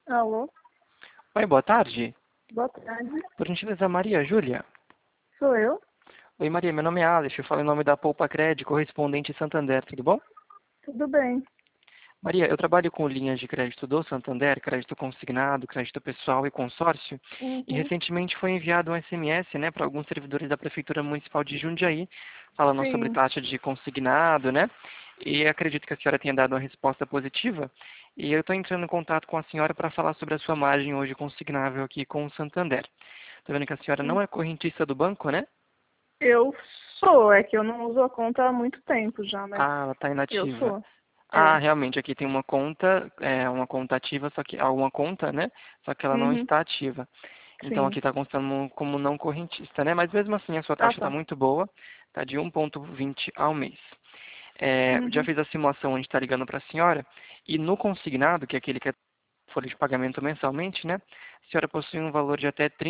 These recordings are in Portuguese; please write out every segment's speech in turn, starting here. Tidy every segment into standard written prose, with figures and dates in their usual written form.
Alô, Oi, boa tarde. boa tarde. Por gentileza, Maria Júlia. Sou eu? Oi, Maria, meu nome é Alex, eu falo em nome da Poupa Cred, correspondente Santander, tudo bom? Tudo bem. Maria, eu trabalho com linhas de crédito do Santander, crédito consignado, crédito pessoal e consórcio, e Uhum. recentemente foi enviado um SMS, né, para alguns servidores da Prefeitura Municipal de Jundiaí, falando sobre Sim. taxa de consignado, né, e acredito que a senhora tenha dado uma resposta positiva, e eu estou entrando em contato com a senhora para falar sobre a sua margem hoje consignável aqui com o Santander. Estou vendo que a senhora não é correntista do banco, né? Eu sou, é que eu não uso a conta há muito tempo já, mas Ah, ela está eu inativa. sou. Ah, É. realmente, aqui tem uma conta ativa, só que uma conta, né? Só que ela não Uhum. está ativa. Então Sim. aqui está constando como não correntista, né? Mas mesmo assim a sua Ah, taxa está tá. muito boa, está de 1,20 ao mês. Já Uhum. fiz a simulação onde está ligando para a senhora, e no consignado, que é aquele que é folha de pagamento mensalmente, né? A senhora possui um valor de até R$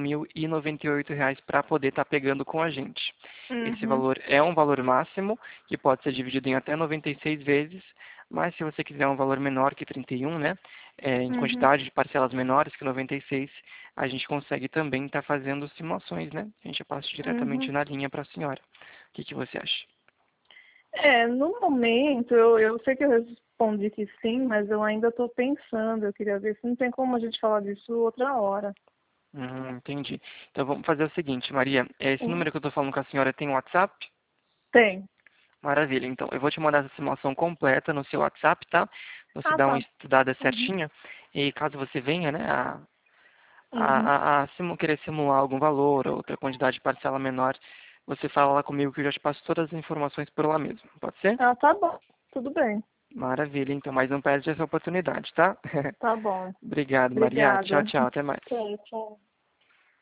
31.098 para poder estar pegando com a gente. Esse Uhum. valor é um valor máximo, que pode ser dividido em até 96 vezes, mas se você quiser um valor menor que 31, né? Em Uhum. quantidade de parcelas menores que 96, a gente consegue também estar fazendo simulações, né? A gente passa diretamente Uhum. na linha para a senhora. O que você acha? É, no momento, eu sei que eu respondi que sim, mas eu ainda estou pensando. Eu queria ver se não tem como a gente falar disso outra hora. Entendi. Então vamos fazer o seguinte, Maria. Esse Uhum. número que eu estou falando com a senhora tem WhatsApp? Tem. Maravilha. Então eu vou te mandar essa simulação completa no seu WhatsApp, tá? Você Ah, dá uma tá. estudada Uhum. certinha. E caso você venha, né, Uhum. querer simular algum valor ou outra quantidade de parcela menor, você fala lá comigo que eu já te passo todas as informações por lá mesmo. Pode ser? Ah, tá bom. Tudo bem. Maravilha. Então, mas não perde essa oportunidade, tá? Tá bom. Obrigado, Maria. Tchau, Obrigada. tchau. Até mais. Tchau, tchau.